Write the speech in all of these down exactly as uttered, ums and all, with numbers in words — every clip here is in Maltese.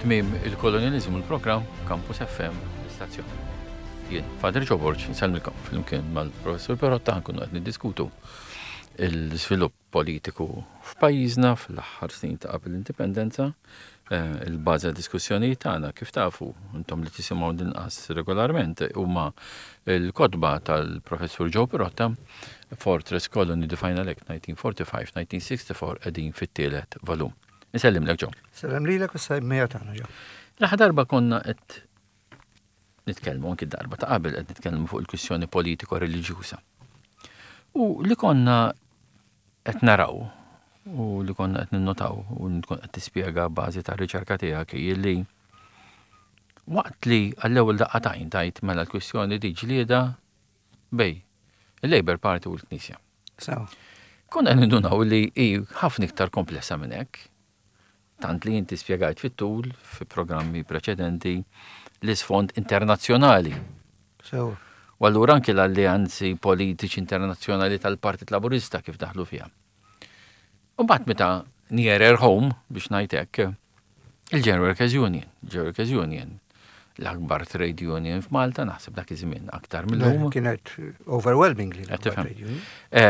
tmiem il-kolonializmu l-programm Campus F M l-istazzjoni. Jien, Father Joe Borg, nsalmilkom fl-imkien mal-Professur Perotta nkunu qed niddiskutu l-svilupp politiku f'pajjiżna fl-aħħar snin ta' qabel l-indipendenza, il-baża diskussjonijiet tagħna kif tafu intom li tisimgħu dinqas regolarment huma l-kotba tal-Professur Joe Perotta, Fortress Colony the Final Act nineteen forty-five nineteen sixty-four qegħdin fit-tielet volum. Nisellimlek Joe. Salem lilek u sajmija tagħna Joe. L-aħħar darba konna qed nitkellmu anki darba ta' qabel qed nitkellmu fuq il-kwistjoni politiko-reliġjuża. U li konna qed naraw u li konna qed ninnotaw u nkun qed tispjega bażi ta' riċerka tiegħek li waqt li għall-ewwel daqqatajn tajt mela l-kwistjoni di ġlieda bej il-Labour Party u l-Knisja. Sew. Konna nindunaw li hi ħafna iktar komplessa minn hekk. Tant li inti spjegajt fit-tul fi programmi preċedenti l-isfond internazzjonali. Sew. U allura anke l-alleanzi politiċi internazzjonali tal-Partit Laburista kif daħlu fiha. U mbagħad meta nearer home biex ngħid hekk il-General Workers Union, General Workers Union, l-akbar trade union f'Malta naħseb dak iż-żmien aktar mill-lum. Kienet overwhelmingly l-akbar trade union.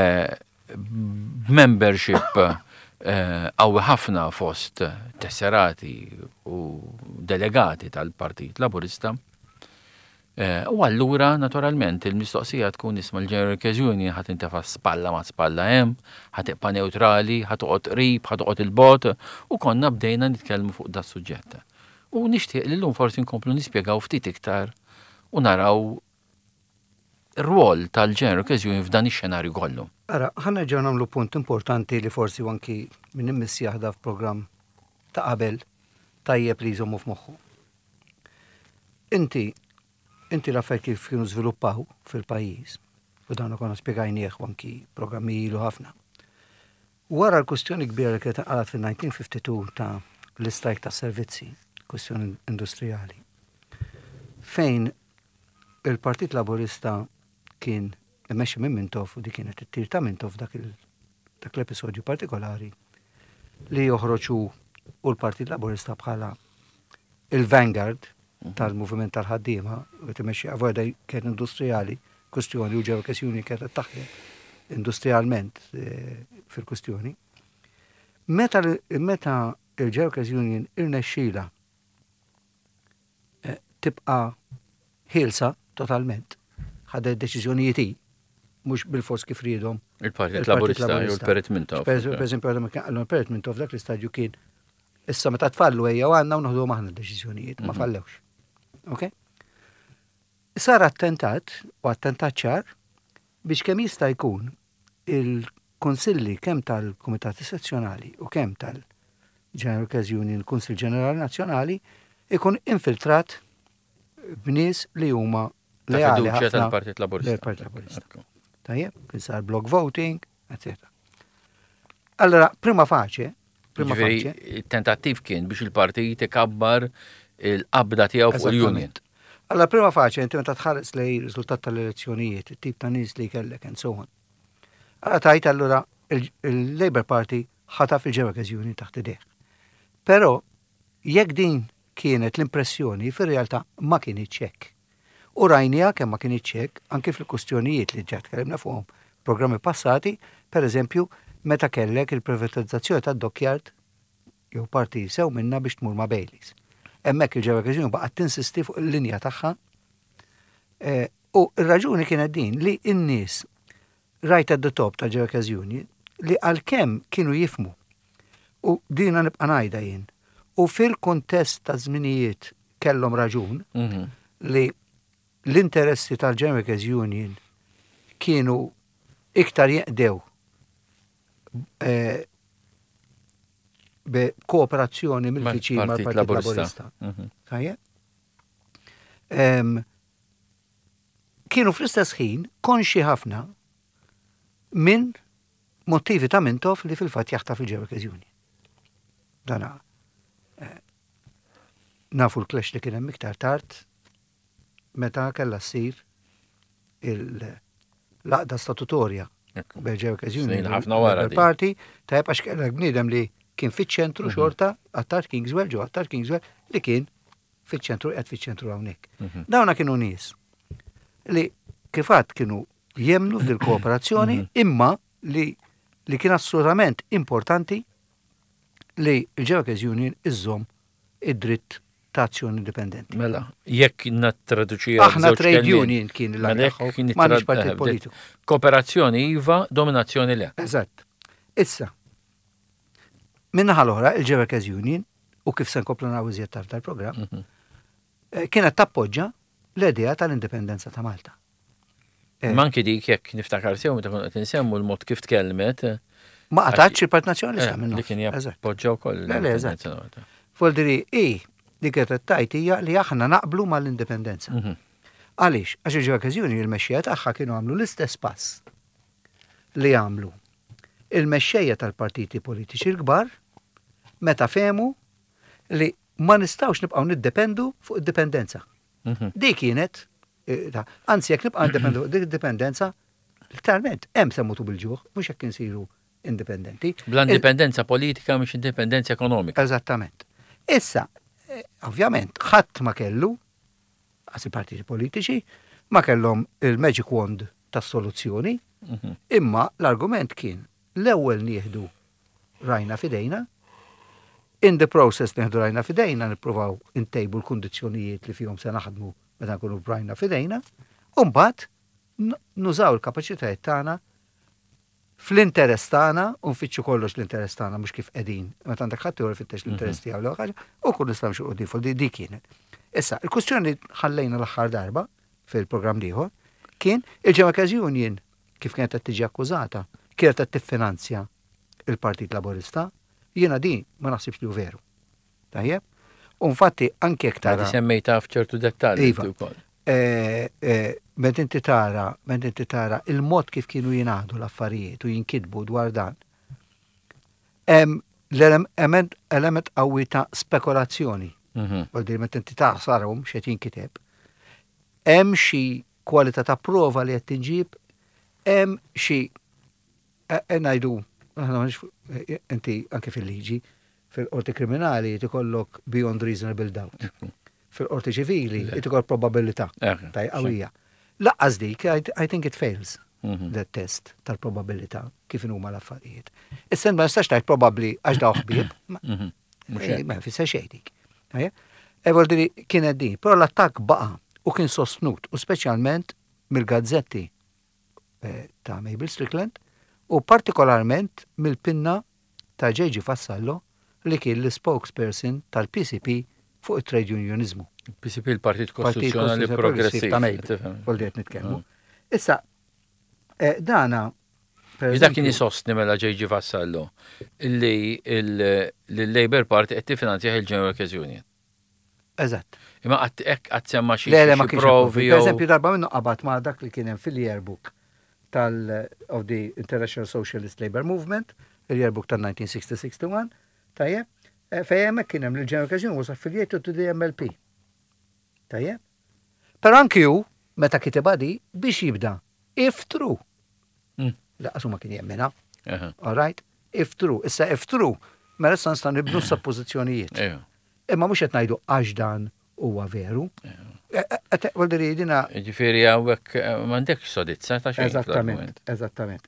Membership qawwi ħafna fost tesserati u delegati tal-Partit Laburista. U allura, naturalment, il-mistoqsija tkun isma l-General Workers Union ħat intefa' spalla ma' spalla hemm, ħat iqpa' neutrali, ħat toqgħod qrib, ħat toqgħod il-bot, u konna bdejna nitkellmu fuq da suġġett. U nixtieq li llum forsi nkomplu nispjegaw ftit iktar u naraw ir-rwol tal-General Workers Union f'dan ix-xenarju kollu. Ara, ħanna ġew nagħmlu punt importanti li forsi anki minn immissi jaħda f'programm ta' qabel tajjeb li jżommu f'moħħu. Inti inti l-affarijiet kif kienu żviluppaw fil-pajjiż, u dan konna spjegajnieh anki programmi ilu ħafna. Wara l-kwistjoni kbira li kienet inqalat fil-nineteen fifty-two ta' l-istrajk ta' servizzi, kwistjoni industrijali, fejn il-Partit Laburista kien immexxi minn Mintoff u di kienet it-tir ta' Mintoff dak l-episodju partikolari li joħroġu u l-Partit Laburista bħala il-vanguard tal-moviment tal-ħaddiema u timexxi avoda kien industrijali kwistjoni u ġew kwestjoni kienet taħdem industrijalment fil-kwistjoni. Meta meta il-General Workers Union irnexxila tibqa' ħielsa totalment ħadet deċiżjonijiet hi mhux bil-fors kif riedhom. Il-Partit Laburista u l-Perit Mintoff. Per eżempju, il-Perit Mintoff dak l-istadju kien issa meta tfallu ejja u għandna u noħdu aħna d-deċiżjonijiet, ma fallewx. Okay? Sar attentat u attentat ċar biex kemm jista' jkun il-konsilli kemm tal-Kumitati Sezzjonali u kemm tal-General Workers Union, il-Kunsill Ġenerali Nazzjonali, ikun infiltrat b'nies li huma leali ħafna tal-Partit Laburista. Partit Laburista. Tajjeb, kien sar block voting, eccetera. Allora, prima faċe, prima faċe. Il-tentattiv kien biex il-partit ikabbar il-qabda tiegħu fuq il-Union. Allora, prima faċe, inti meta tħares lej riżultat tal-elezzjonijiet, it-tip ta' nies li kellek and so on. Allora tajt allura il-Labour Party ħataf il-General Workers Union taħt idejh. Però jekk din kienet l-impressjoni fir-realtà ma kienx hekk. U rajnija kemm ma kienx hekk anke fil-kustjonijiet li ġat tkellimna fuqhom programmi passati, pereżempju meta kellek il-privatizzazzjoni tad-dockyard jew parti sew minna biex tmur ma' Baileys. Hemmhekk il-General Workers Union baqgħet tinsisti fuq il-linja tagħha. U r-raġuni kienet din li n-nies right at the top tal-General Workers Union li għalkemm kienu jifmu u dina nibqa' ngħidha jien. U fil-kontest ta' żminijiet kellhom raġun li l-interessi tal-General Workers Union kienu iktar jeqdew b'kooperazzjoni mill-viċin mal-Partit Laburista. Kienu fl-istess ħin konxi ħafna minn motivi ta' Mintoff li fil-fatt jaħtaf il-General Workers Union. Dana nafu l-clash li kien hemm iktar tard meta kellha ssir il-laqda statutorja bel-General Workers Union ħafna wara parti tajb għax kellek bniedem li kien fiċ-ċentru xorta għattar Kingswell, ġo għattar Kingswell, li kien fiċ-ċentru, għed fiċ-ċentru għawnek. Dawna kienu nies li kifat kienu jemnu fil-kooperazzjoni imma li li kien assolutament importanti li il-Ġewekes Union iżżomm id-dritt ta' azzjoni indipendenti. Mela, jekk nattraduċija. Aħna trade union kien l-għaljaħu, m'għandix partit politiku. Kooperazzjoni iva, dominazzjoni le. Eżatt. Issa, minnaħa l-oħra, il-Ġewekes Union, u kif se nkomplu naraw iżjed tard tal-programm, kienet tappoġġa l-idea tal-indipendenza ta' Malta. Manki dik jekk niftakar sew meta kont qed insemmu l-mod kif tkellmet. Ma qatax il-Partit Nazzjonalista minnu. Li kien jappoġġa wkoll. Le, le, eżatt. Foldiri, i, li kienet tajt hija li aħna naqblu mal-indipendenza. Għaliex, għax il-Ġewekes Union il-mexxejja tagħha kienu għamlu l-istess pass li għamlu il-mexxejja tal-partiti politiċi l-kbar meta fehmu li ma nistgħux nibqgħu niddependu fuq id-dipendenza. Di kienet anzi, jekk nibqa' niddependu fuq dik id-dipendenza, literalment hemm se mutu bil-ġuħ, mhux jekk insiru indipendenti. Bla indipendenza politika mhux indipendenza ekonomika. Eżattament. Issa, ovvjament, ħadd ma kellu, għas il-partiti politiċi, ma kellhom il-magic wand tas-soluzzjoni, imma l-argument kien l-ewwel nieħdu rajna fidejna, in the process nieħdu rajna fidejna nippruvaw intejbu l-kundizzjonijiet li fihom se naħdmu meta nkunu brajna fidejna, u mbagħad nużaw il-kapaċitajiet tagħna fl-interess tagħna u nfittxu kollox l-interess tagħna mhux kif qegħdin. Meta għandek ħadd ieħor ifittex l-interess tiegħu l ħaġa u kun nistgħu nxuqu difol di kienet. Issa, il-kwistjoni li ħallejna l-aħħar darba fil-programm ieħor kien il-Ġewekes Union kif kienet qed tiġi akkużata kienet qed tiffinanzja il-Partit Laburista, jiena di ma naħsibx li hu veru. Tajjeb? U infatti anke tara. Għadi semmejta f'ċertu dettalji wkoll. Ment inti tara, ment inti tara il-mod kif kienu jingħadu l-affarijiet u jinkitbu dwar dan. Hemm l-element qawwi ta' spekulazzjoni. Għaldi ment inti tara sarhom x'qed jinkiteb. Hemm xi kwalità ta' prova li qed tinġib, hemm xi ngħidu inti anke fil-liġi fil-qorti kriminali tikollok beyond reasonable doubt. Fil-qorti ċivili tikollok probabilità ta' qawwija. Laqqas dik, I think it fails, that test tal-probabilità kif huma l-affarijiet. Issa ma nistax tgħid probabbli għax daw ħbieb, ma fisser xejn dik. Evoldi kienet din, però l-attakk baqa' u kien sostnut, u speċjalment mill-gazzetti ta' Mabel Strickland u partikolarment mill-pinna ta' J G Vassallo li kien l-spokesperson tal-P C P fuq it-trade unionizmu. P C P il-Partit Kostituzzjonali Progressiv ta' Mejbel, voldiet nitkellmu. Issa, dana... Ida kien jisostni mela J G Vassallo li l-Labour Party qed tiffinanzjah il-Ġewekes Union. Eżatt. Imma qatt semma xi provi. Per eżempju, darba minnu qabad ma' dak li kien hemm fil-yearbook tal of the International Socialist Labour Movement, il-yearbook tal-nineteen sixty six to one, tajjeb, fejn hekk kien hemm l-Ġewekes Union was affiliated to the M L P. Tajjeb? Però anki hu meta kiteba di biex jibda if true. Laqas ma kien jemmina. All right? If true. Issa if true, mela issa nistgħu nibnu suppożizzjonijiet. Imma mhux qed ngħidu għax dan huwa veru. Għaldiri dina. Ġifieri hawnhekk m'għandekx sodizza ta' xejn. Eżattament, eżattament.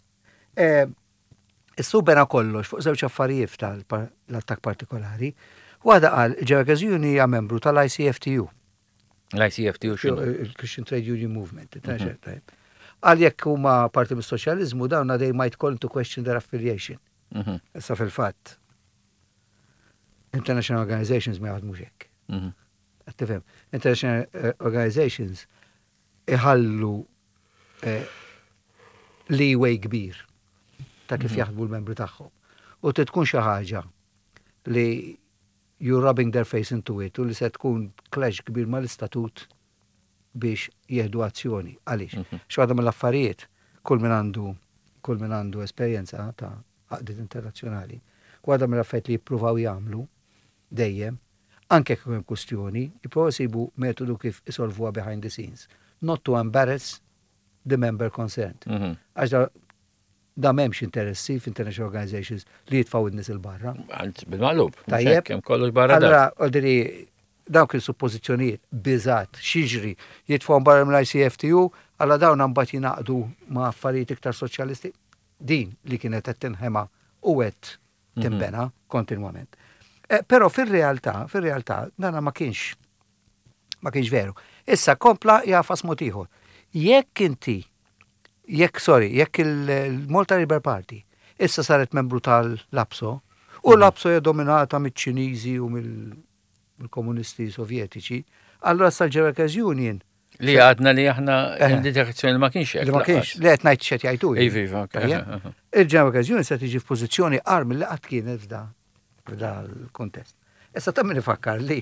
Is-subena kollox fuq żewġ affarijiet tal-attakk partikolari. Waħda qal Ġewekes Union hija membru tal-I C F T U. L-I C F T U x'inhu? Il-Christian Trade Union Movement. Għal jekk huma parti mis-soċjaliżmu dawn they might call to question their affiliation. Issa fil-fatt international organizations ma jaħdmux hekk. Tifhem, international organizations iħallu leeway kbir ta' kif jaħdmu l-membri tagħhom. U tkun xi ħaġa li you rubbing their face into it u li se tkun clash kbir mal-istatut biex jieħdu azzjoni. Għaliex? X'waħda mill-affarijiet kull min għandu kull min għandu esperjenza ta' għaqdiet internazzjonali. Waħda mill-affarijiet li jippruvaw jagħmlu dejjem, anke kif hemm kwistjoni, jippruvaw isibu metodu kif isolvuha behind the scenes. Not to embarrass the member concerned. Għax da m'hemmx interessi f'international organizations li jitfaw in-nies il-barra. Bil-maqlub. Tajjeb. Kemm kollox barra dak. Allora, ordiri, dawk il-suppożizzjonijiet biżat xiġri jitfaw barra mill-I C F T U, alla dawn mbagħad jingħaqdu ma' affarijiet iktar soċjalisti. Din li kienet qed tinħema u qed timbena kontinwament. Eh, Però fir-realtà, fir-realtà dana ma kienx ma kienx veru. Issa kompla jafas mod ieħor. Jekk inti jekk sorry, jekk il-Malta Labour Party issa saret membru tal-Lapso, u l-Lapso hija dominata mill-Ċiniżi u mill-komunisti sovjetiċi, allura sal-Ġerkes Union Li għadna li aħna l-indikazzjoni ma kienx hekk. li ma kienx, li qed ngħid x'qed jgħidu. Iva, iva, Tajjeb? Il-Ġerkes Union se tiġi f'pożizzjoni qar mill qatt kienet f'da f'da l-kuntest. Issa ta' min ifakkar li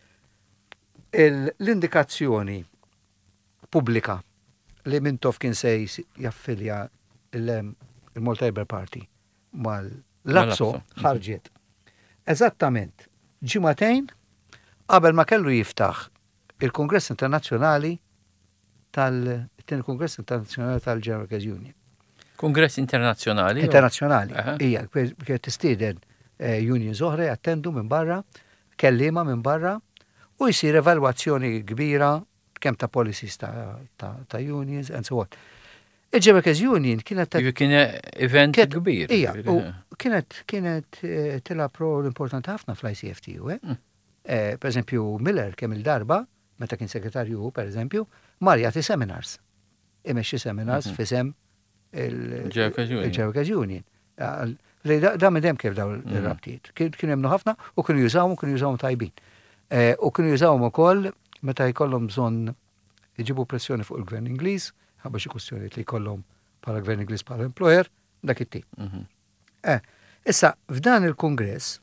l-indikazzjoni pubblika li Mintoff kien se jaffilja il-Malta Labour Party mal-Lapso ħarġet. Eżattament ġimatejn qabel ma kellu jiftaħ il-Kongress Internazzjonali tal-tieni Kongress Internazzjonali tal-Ġerkes Union. Kongress internazzjonali? Internazzjonali. Hija kienet tistieden unions oħra jattendu minn barra, kellima minn barra u jsir evalwazzjoni kbira kemm ta' policies ta', ta, ta unions and so on. Il-Ġerkes Union kienet Iva kien event kbir. Ija, u kienet kienet tilab rol importanti ħafna fl-I C F T U, eh? Eh, per eżempju, Miller kemm il-darba, meta kien segretarju, per eżempju, mar jagħti seminars. Imexxi seminars fisem il-Ġerkes Union. Da medem kif daw il-rabtiet. Kienu jemnu ħafna u kienu jużawhom, kienu jużawhom tajbin. U kienu jużawhom ukoll meta jkollhom bżonn iġibu pressjoni fuq il-Gvern Ingliż, ħabba xi kwistjonijiet li jkollhom bħala Gvern Ingliż bħala employer, dak it-tip. Issa, f'dan il-Kongress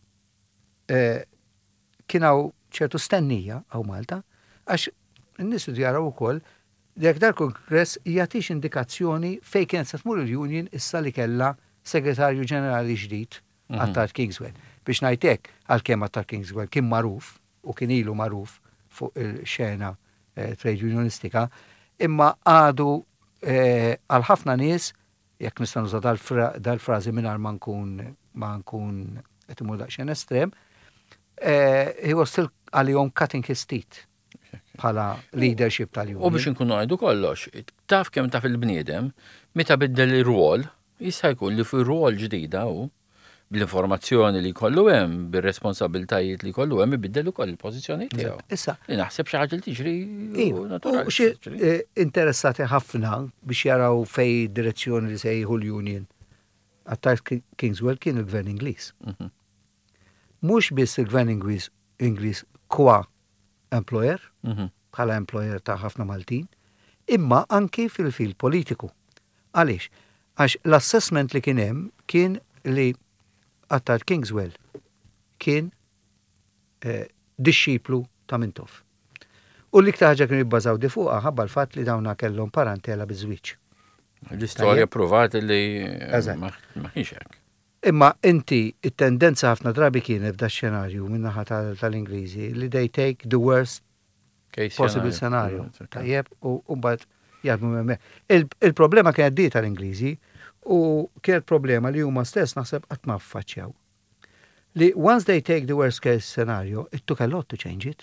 kien hawn ċertu stennija għaw Malta, għax n-nies jaraw ukoll jekk dal-Kongress jagħtix indikazzjoni fejn kienet se tmur il-Union issa li kellha segretarju ġenerali ġdid għattar Kingswell. Biex ngħidlek għalkemm għattar Kingswell kien magħruf u kien ilu magħruf fuq il-xena trade unionistika, imma għadu għal ħafna nies, jekk nista' nuża dal-frażi mingħajr ma nkun ma nkun qed imur daqsxejn estrem, he was still għalihom cutting his teeth bħala leadership tal-Union. U biex nkunu għajdu kollox, taf kemm taf il-bniedem, meta biddel ir-rwol, jista' jkun li fi rwol ġdida u bl-informazzjoni li kollu hemm, bir-responsabiltajiet li kollu hemm ibiddel ukoll il-pożizzjoni tiegħu. Issa. Li naħseb xi ħaġa li tiġri naturali. U xi interessati ħafna biex jaraw fej direzzjoni li se jieħu l-Union. Attar Kingswell kien il-Gvern Ingliż. Mhux biss il-Gvern Ingliż kwa employer, bħala employer ta' ħafna Maltin, imma anki fil-fil politiku. Għaliex? Għax l-assessment li kien hemm kien li Attar Kingswell kien disċiplu ta' Mintoff. U l-iktar ħaġa kienu jibbażaw di fuqha ħabba l-fatt li dawna kellhom parentela biż-żwieġ. L-istorja provat li ma kienx hekk. Imma inti it-tendenza ħafna drabi kienet f'da xenarju min-naħa tal-Ingliżi li they take the worst possible scenario. Tajjeb, u mbagħad jgħadmu hemmhekk. Il-problema kienet di tal-Ingliżi u kienet problema li huma stess naħseb qatt ma affaċċjaw. Li once they take the worst case scenario, it took a lot to change it.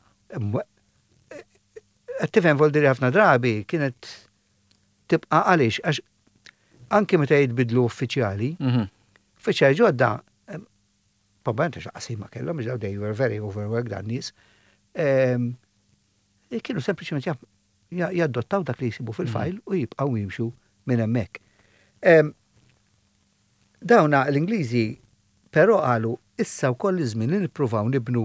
Qed tifhem voldiri ħafna drabi kienet tibqa' għaliex għax anke meta jitbidlu uffiċjali, uffiċjali ġodda, probabbilment x'qasima kellhom, they were very overworked dan nies, kienu sempliċement jaddottaw dak li jsibu fil-fajl u jibqgħu jimxu minn hemmhekk. Dawna l-Ingliżi però qalu issa wkoll iż-żmien li nippruvaw nibnu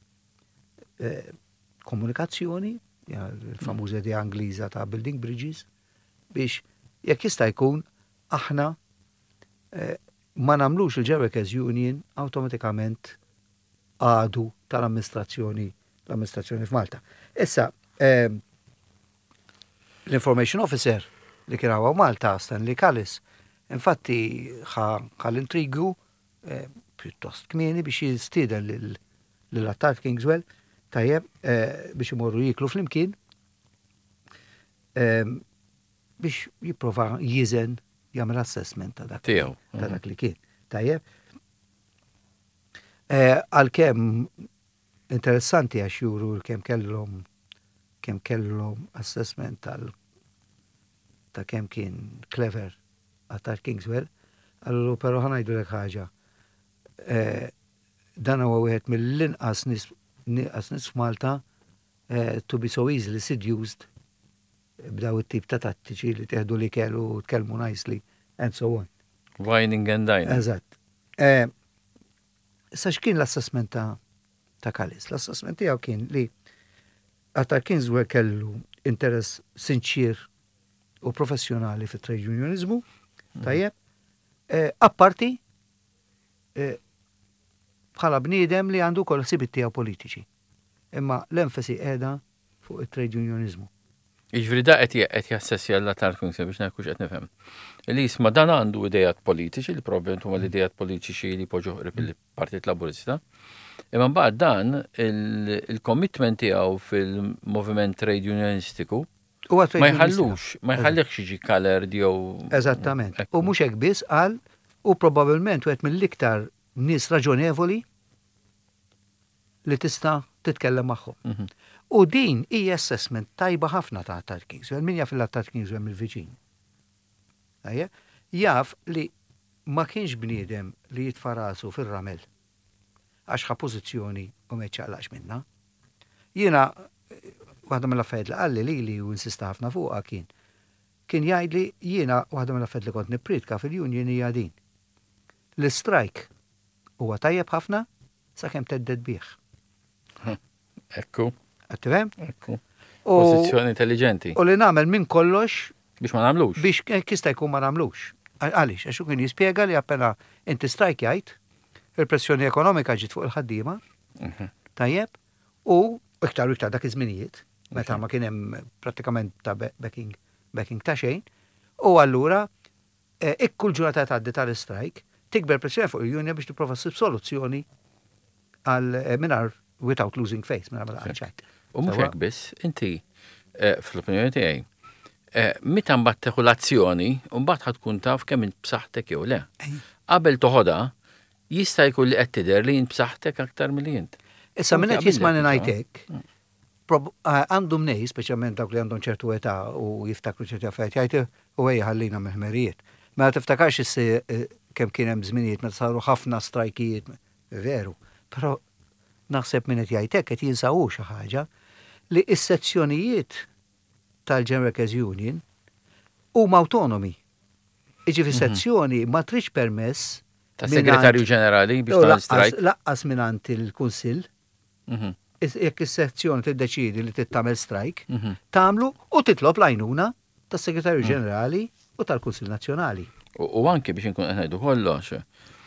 komunikazzjoni, il-famuża idea Ingliża ta' building bridges, biex jekk jista' jkun aħna ma nagħmlux il-Ġerkes Union awtomatikament għadu tal-amministrazzjoni l-amministrazzjoni f'Malta. Issa, l-Information Officer li kien hawn Malta, Stanley Callis, infatti ħall-intrigu pjuttost kmieni biex jistieden lill-Attar Kingswell tajjeb biex imorru jiklu flimkien biex jipprova jiżen jagħmel assessment ta' dak Tiegħu. ta' dak li kien. Tajjeb. Għalkemm interessanti għax juru kemm kellhom kemm kellhom assessment tal ta' kemm kien clever għatar Kingswell, allura però ħanajdulek ħaġa. Dan huwa wieħed mill-inqas nies Malta to be so easily seduced b'daw it-tip ta' tattiċi li teħdu li kellu tkellmu nicely and so on. Whining and dining. Eżatt. Issa x'kien l-assessment ta' ta' Kallis? L-assessment tiegħu kien li għatar Kingswell kellu interess sinċir u professjonali fit trade unionizmu, tajjeb, apparti bħala bniedem li għandu kol sibit tiegħu politiċi. Imma l-enfasi qiegħda fuq it-trade unionizmu. Iġveri da qed jassessja l-Atar Kingswell biex nekux qed nifhem. Li jisma' dan għandu idejat politiċi, li probablement huma l-idejat politiċi li poġġu qrib il-Partit Laburista. Imma mbagħad dan il-commitment tiegħu fil-moviment trade unionistiku ma jħallux, ma jħallix jiġi colored jew. Eżattament. U mhux hekk biss qal u probabbilment wieħed mill-iktar nies raġonevoli li tista' titkellem magħhom. U din hija assessment tajba ħafna ta' Atar Kingswell, min jaf il-Atar Kingswell mill-viċin. Jaf li ma kienx bniedem li jitfarasu fir-ramel għax ħa pożizzjoni u ma jċaqlax minna. Jiena waħda mill-affarijiet li qalli li li u insista ħafna fuqha kien. Kien jgħid li jiena waħda mill-affarijiet li kont nippritka fil-union hija din. L-strike huwa tajjeb ħafna sakemm tedded bih. Ekku. Għattifhem? Ekku. Pożizzjoni intelligenti. U li nagħmel minn kollox biex ma nagħmlux. Biex kista jkun ma nagħmlux. Għaliex, għax kien jispjega li appena inti strajkjajt, il-pressjoni ekonomika ġiet fuq il-ħaddiema, tajjeb, u iktar u iktar dak iż-żminijiet, meta ma kien hemm prattikament ta' backing backing ta' xejn, u allura ikkull ġurnata tgħaddi tal-istrajk tikber pressjoni fuq il-union biex tipprova ssib soluzzjoni għal mingħajr without losing face, mingħajr ma ħadd. U mhux hekk biss, inti fl-opinjoni tiegħi meta mbagħad teħu l-azzjoni u mbagħad ħad tkun taf kemm int b'saħħtek jew le. Qabel toħodha jista' jkun li qed tidher li int b'saħħtek aktar milli int. Issa minn qed jisma' ngħidlek għandhom nej, speċjalment dawk li għandhom ċertu età u jiftakru ċerti affarijiet jgħid u ejja ħallina mill-ħmerijiet. Ma tiftakarx issi kemm kien hemm żminijiet meta saru ħafna strajkijiet, veru, però naħseb minn qed jgħidlek qed jinsawu xi ħaġa li s-sezzjonijiet tal-General Workers Union huma autonomi. Iġifi sezzjoni ma trix permess ta' segretarju ġenerali biex tagħmel strajk. Laqqas mingħand il-Kunsill. Jekk is-sezzjoni tiddeċidi li tittamel strajk, tagħmlu u titlob l-għajnuna tas-Segretarju Ġenerali u tal-Kunsill Nazzjonali. U anke biex inkun qed ngħidu kollox,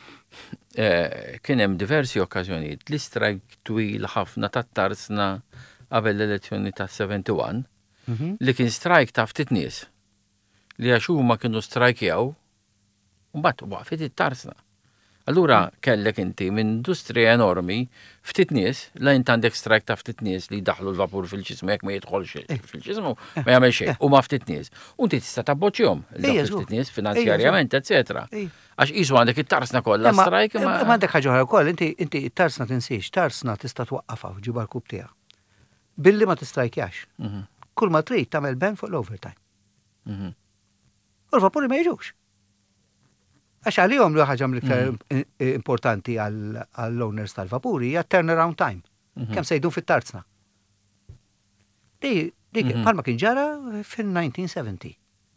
kien hemm diversi okkażjonijiet li strajk twil ħafna tat-tarsna qabel l-elezzjoni ta' seventy-one li kien strajk ta' ftit nies li għax huma kienu strajkjaw u mbagħad waqfet it-tarsna. Allura kellek inti minn industrija enormi ftit nies, la int għandek strajk ta' ftit nies li daħlu l-vapur fil-ġismu jekk ma jidħolx fil-ġismu ma jagħmel xejn u ma ftit nies. U inti tista' tabboċjhom ftit nies finanzjarjament, eċetera. Għax qisu għandek it-tarsna kollha strajk ma għandek ħaġa oħra wkoll, inti inti it-tarsna tinsiex, tarsna tista' twaqqafha f'ġiba l-kub tiegħek. Billi ma tistrajkjax. Kull ma trid tagħmel ben fuq l-overtime. U l-vapuri ma jiġux. Għax għalihom li ħaġa mill-iktar importanti għall-owners tal-vapuri hija turnaround time. Kemm sejdu fit-tarzna. Dik bħalma kien ġara fin-nineteen seventy.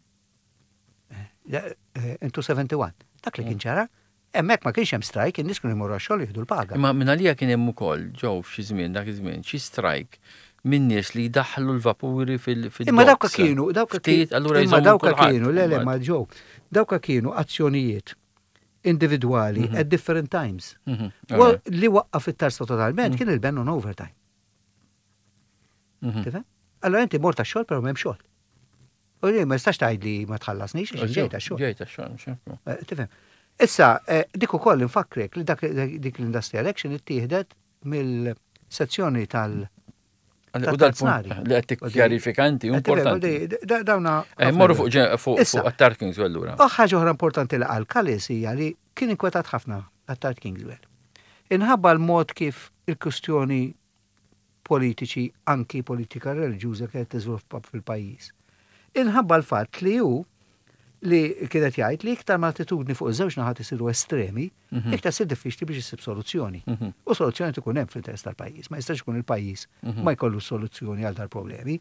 Into seventy-one. Dak li kien ġara, hemmhekk ma kienx hemm strajk, in-nies kienu jmorru għax-xogħol jieħdu l-paga. Imma minn għalija kien hemm ukoll ġew f'xi żmien dak iż-żmien xi strajk minn nies li jdaħħlu l-vapuri fil-docks. Imma dawka kienu, dawka kienu, imma dawka kienu, le le ma ġew. Dawka kienu azzjonijiet individwali at different times. U li waqqaf it-tarsa totalment kien il-ben on overtime. Tifhem? Allora inti mort għax-xogħol però m'hemm xogħol. U li ma jistax tgħid li ma tħallasnix għax ġejt għax-xogħol. Ġejt għax-xogħol. Tifhem? Issa dik ukoll infakrek li dik l-industrial action ittieħdet mill-sezzjoni tal- U dal-punt li qed tikkjarifikanti importanti. Dawna. Morru fuq fuq Attard Kingswell lura. Ħaġa oħra importanti li qal Kallis hija li kien inkwetat ħafna Attard Kingswell. Inħabba l-mod kif il-kwistjoni politiċi, anki politika reliġjuża kienet tiżviluppa fil-pajjiż. Inħabba l-fatt li hu li kienet jgħid li iktar ma attitudni fuq iż-żewġ naħat isiru estremi, iktar sir diffiċli biex isib soluzzjoni. U soluzzjoni tkun hemm fl-interess tal-pajjiż, ma jistax ikun il-pajjiż ma jkollu soluzzjoni għal dal-problemi.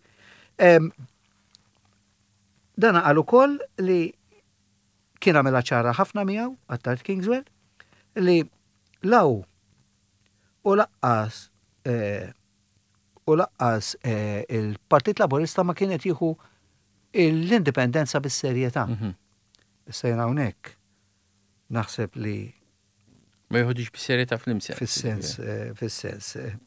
Dan qal ukoll li kien għamilha ċara ħafna miegħu Attard Kingswell li law u laqqas u laqqas il-Partit Laburista ma kienet jieħu l-indipendenza bis-serjetà. Issa jien hawnhekk naħseb li ma jħodix bis-serjetà fl-imsens. Fis-sens fis-sens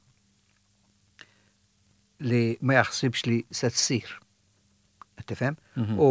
li ma jaħsibx li se tsir. Qed tifhem? U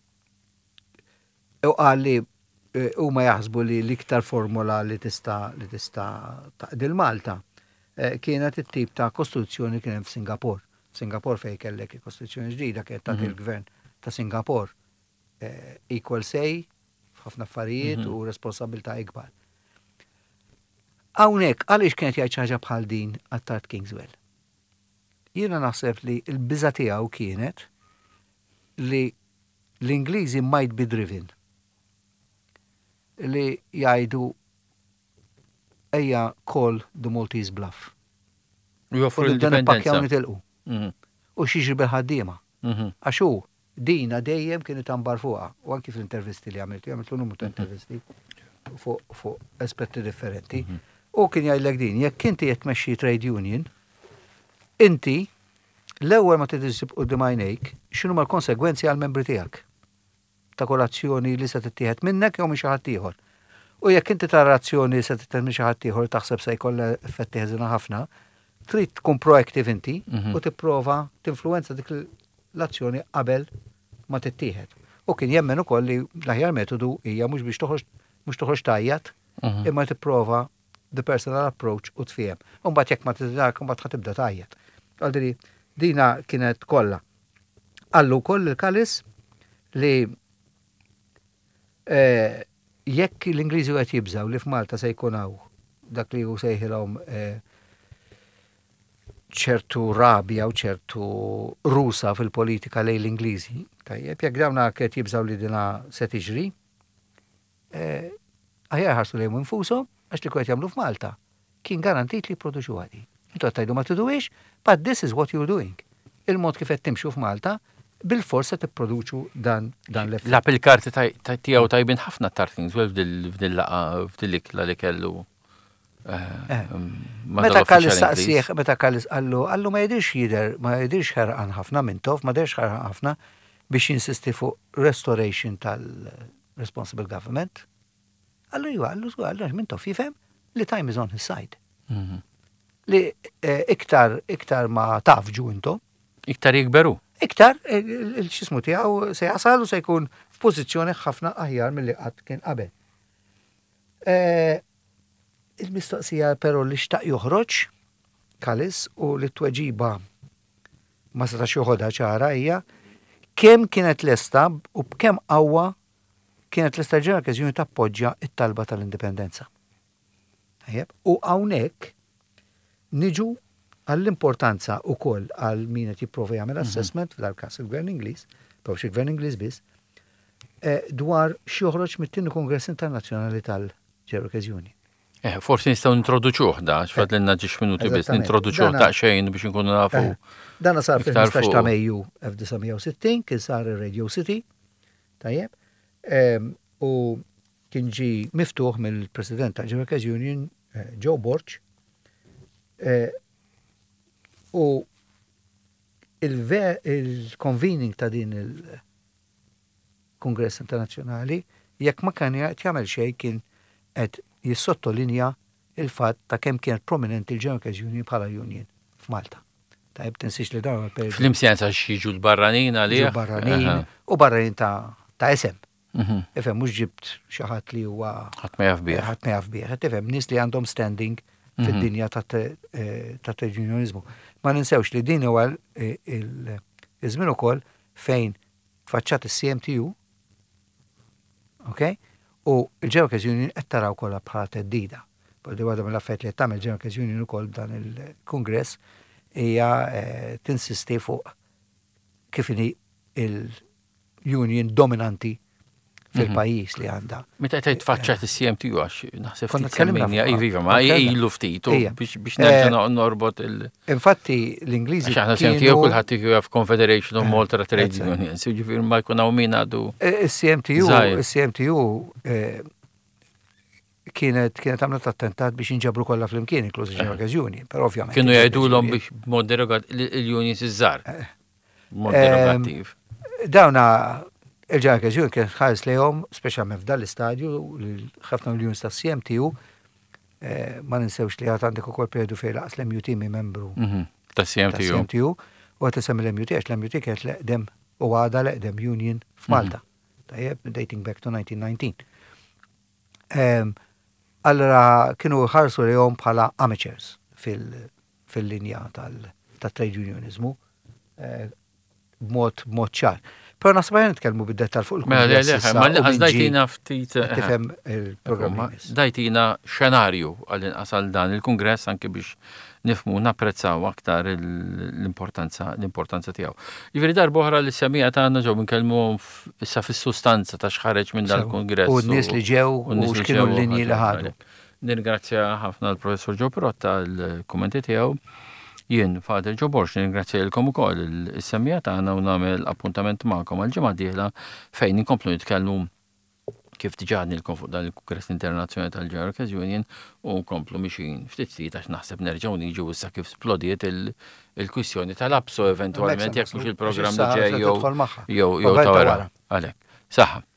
u qal li huma jaħsbu li l-iktar formula li tista' li tista' taqdil Malta kienet it-tip ta' kostituzzjoni kien hemm f'Singapur. Singapur fejn kellek il-kostituzzjoni ġdida kienet tagħti il-gvern ta' Singapur equal say f'ħafna affarijiet u responsabilità ikbar. Hawnhekk għaliex kienet jgħid ħaġa bħal din Attard Kingswell. Jiena naħseb li l-biża' tiegħu kienet li l-Ingliżi might be driven li jgħidu ejja call the Maltese bluff. U joffru l-indipendenza. U xieġri bil-ħaddiema. Għax hu dina dejjem kien itambar fuqha u anki fl-intervisti li għamiltu, għamiltu numru ta' intervisti fuq aspetti differenti. U kien jgħidlek din, jekk inti qed tmexxi trade union, inti l-ewwel ma tidisib qudiem għajnejk x'inhuma l-konsegwenzi għall-membri tiegħek ta' kolazzjoni li se tittieħed minnek jew minn xi ħadd ieħor. U jekk inti tara azzjoni se tittieħed minn xi ħadd ieħor taħseb se jkollha effetti ħażina ħafna, trid tkun proactive inti u tipprova tinfluwenza dik l-azzjoni qabel ma tittieħed. U kien jemmen ukoll li l-aħjar metodu hija mhux biex toħroġ mhux toħroġ tajjat, imma tipprova the personal approach u tfiem. U mbagħad jekk ma tidak mbagħad ħatibda tajjat. Għaldri dina kienet kollha. Allu koll il-Kallis li jekk l-Ingliżi qed jibżgħu li f'Malta se jkun hawn dak li hu sejħilhom ċertu rabja u ċertu rusa fil-politika lejn l-Ingliżi. Tajjeb, jekk dawna qed jibżgħu li dina se tiġri, aħjar ħarsu lejhom infushom għax li qed jagħmlu f'Malta kien garantit li jipproduċu għadi. Intu għattajdu ma tiduwix, but this is what you're doing. Il-mod kif qed timxu f'Malta, bil-forsa tipproduċu dan dan l-effett. L-appell karti tiegħu tajbin ħafna Attard Kingswell f'dil-laqa f'dil-ikla li kellu. Meta Kallis saqsieħ, meta Kallis qallu, qallu ma jidirx jidher, ma jidirx ħerqan ħafna Mintoff, ma jidirx ħerqan ħafna biex jinsisti fuq restoration tal-responsible government. Qallu jwa, qallu żgur, qallu Mintoff jifhem li time is on his side. Li iktar iktar ma tafġu intom. Iktar jikberu. Iktar il-xismu tiegħu se jasal u se jkun f'pożizzjoni ħafna aħjar milli qatt kien qabel. Il-mistoqsija però li xtaq joħroġ Kallis u li tweġiba ma setax joħodha ċara hija kemm kienet lesta u b'kemm qawwa kienet lesta ġenerali okkażjoni tappoġġja t-talba tal-indipendenza. U hawnhekk niġu għall-importanza wkoll għal min qed jipprova jagħmel assessment fl-każ il-Gvern Ingliż, jew xi Gvern Ingliż biss, dwar x'joħroġ mit-tieni Kongress Internazzjonali tal-Ġenerali Okkażjoni. Forsi nistgħu nintroduċuh da, x'fadlilna ġiex minuti biss nintroduċuh daqsxejn biex inkunu nafu. Dan sar fil-ħmistax ta' Mejju elf tisa' sittin kien sar ir-Radio City, tajjeb, u kien ġi miftuħ mill-President tal-Ġenerali Okkażjoni Joe Borch, u il-convening ta' din il-Kongress Internazzjonali jekk ma kien jagħmel xejn kien qed jissottolinja il-fatt ta' kemm kienet prominenti il-Ġenerali Okkażjoni bħala union f'Malta. Tajjeb tinsix li dawn il-perjodu. Fl-imsjenza x'jiġu l-barranin għalih. Barranin u barranin ta' ta' isem. Ifhem mhux ġibt xi ħadd li huwa ħadd ma jaf bih. Ħadd ma jaf bih. Tifhem nies li għandhom standing fid-dinja tat-trade unionizmu. Ma ninsewx li din huwa il-żmien ukoll fejn tfaċċat is-C M T U, okay? U il-Ġerokez Union qed taraw kollha bħala teddida. Bodi waħda mill-affarijiet li qed tagħmel Ġerokez Union ukoll dan il-Kungress hija tinsisti fuq kif inhi il-union dominanti fil-pajjiż li għandha. Meta qed tfaċċat is-C M T U għax naħseb Konna ftit tkellimna semmejna fuq- iva ma tkellimna. ilu ftit u Ija. biex biex nerġa' norbot il- Infatti l-Ingliżi Għax aħna senti jew kulħadd jgħaf Confederation of Malta Trade Unions, jiġifieri ma jkun hawn min għadu. Is-C M T U, Żgħir. is-C M T U eh, kienet kienet għamlet attentat biex inġabru kollha flimkien inkluż Ġerokez Union, però ovvjament. Kienu jgħidulhom biex mod derogat il-unions iż-żar. Mod Ehm, derogattiv. Dawna il-Ġerokez Union kien ħares lejhom speċjalment f'dan l-istadju li ħafna miljuni tas-C M T U eh, ma ninsewx li għad għandek ukoll periodu fejn laqas l-M U T mi membru Mhm. Tas-C M ta' T C U. M T U u għat isem l-M U T għax l-M U T kienet l-eqdem u għada l-eqdem union f'Malta. Tajjeb, dating back to nineteen nineteen. Em, Allora kienu ħarsu lejhom bħala amateurs fil- fil-linja tal-trade unionizmu eh, b'mod b'mod ċar. Però nasba jgħan nitkellmu bid-dettal fuq Mela il-Kongress le issa ma u għaz binġi dajtina ftit. tifhem il-programm. Ma dajtina xenarju għal-inqas għal dan il-kongress anke biex nifmu napprezzaw aktar l-importanza l-importanza tiegħu. Jiġifieri darba oħra li semija tagħna ġew nkellmu issa fis-sustanza ta' x'ħareġ minn dal-kongress. U n-nies li ġew u u n-nies li x'kienu ġew l-linji li ħadd ħadu. għalek. Nirgrazzja ħafna l-professor Ġo Pirotta l-kummenti tiegħu. Jien Fader Ġo Borx nirgrazzja lilkom ukoll is-semmija tagħna u nagħmel appuntament magħkom għal-ġimgħa d-dieħla fejn inkomplu nitkellmu kif diġà nilkom fuq dan il-Kongress Internazzjonali tal-Ġerokez Union u nkomplu mixin ftit ftit għax naħseb nerġgħu niġu issa kif splodiet il-kwistjoni tal-abso eventwalment jekk mhux il-programm li ġej jew jew jew ta' wara. Għalhekk. Saħħa.